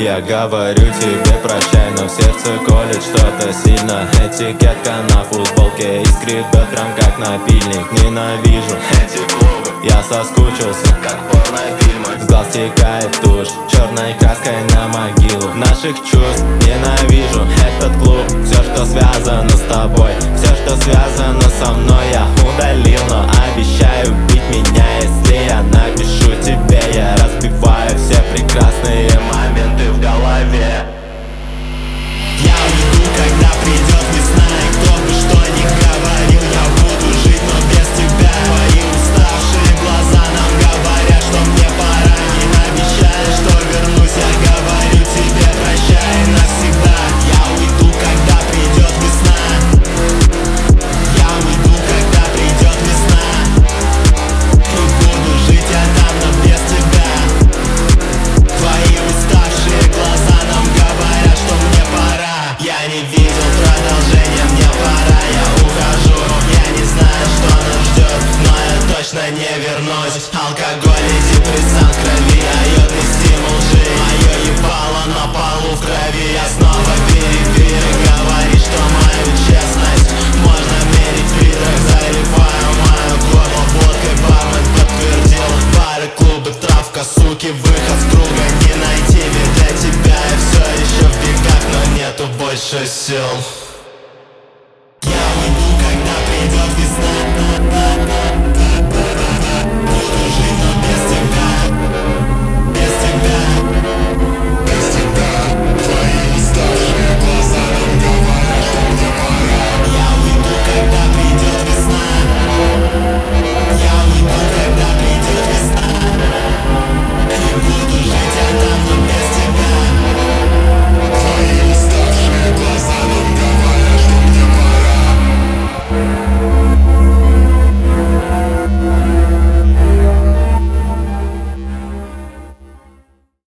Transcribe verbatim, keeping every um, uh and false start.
Я говорю тебе прощай, но в сердце колет что-то сильно. Этикетка на футболке искребет прям как напильник. Ненавижу эти клубы, я соскучился, как порнофильмы. С глаз текает тушь, черной краской на могилу наших чувств. Ненавижу этот клуб, все, что связано с тобой, все, что связано со мной, я удалил. Но обещаю бить меня, если я напишу тебе. Я разбиваю все прекрасные моменты в голове. Я уйду, когда придет весна, и кто бы что ни говорил, я буду жить, но без тебя. Твои уставшие глаза нам говорят, что мне пора. Не обещаю, что вернусь, я говорю тебе прощай навсегда. Я уйду, когда придет весна. Я уйду, когда придет весна. И буду жить я там, но без тебя. Твои уставшие глаза нам говорят, что мне пора. Я не видел продолжения, мне пора, я ухожу. Я не знаю, что нас ждет, но я точно не вернусь. Алкоголь и депрессант в крови, а йодный стимул жить. Мое ебало на полу в крови, я снова в периферии. Говорит, что мою честность можно мерить в литрах. Заливаю мою горло водкой, бармен подтвердил. Бары, клубы, травка, суки, выход с круга не найти. Ведь для тебя я все еще в бегах, но нету больше сил.